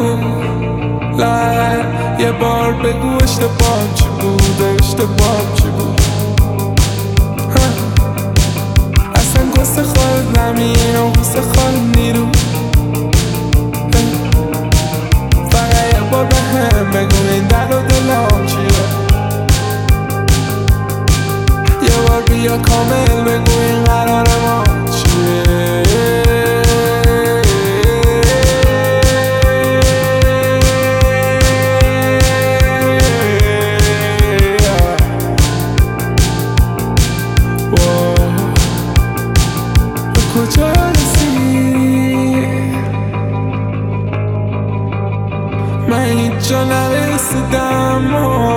لااقل یه بار بگو اشتباهم چی بود، اشتباهم چی بود. اصلا قصه خود نمین و قصه خود نیرو. فقط یه بار به هم بگو این در و دلام چیه. یه بار بیا کامل بگو این قرار ما چیه. کجا رسید من هیچ جا نرسیدم.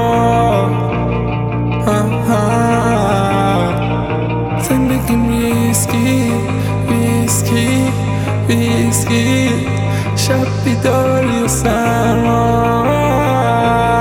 زندگیم ریسکی ریسکی ریسکی، شب بیداری و سرما.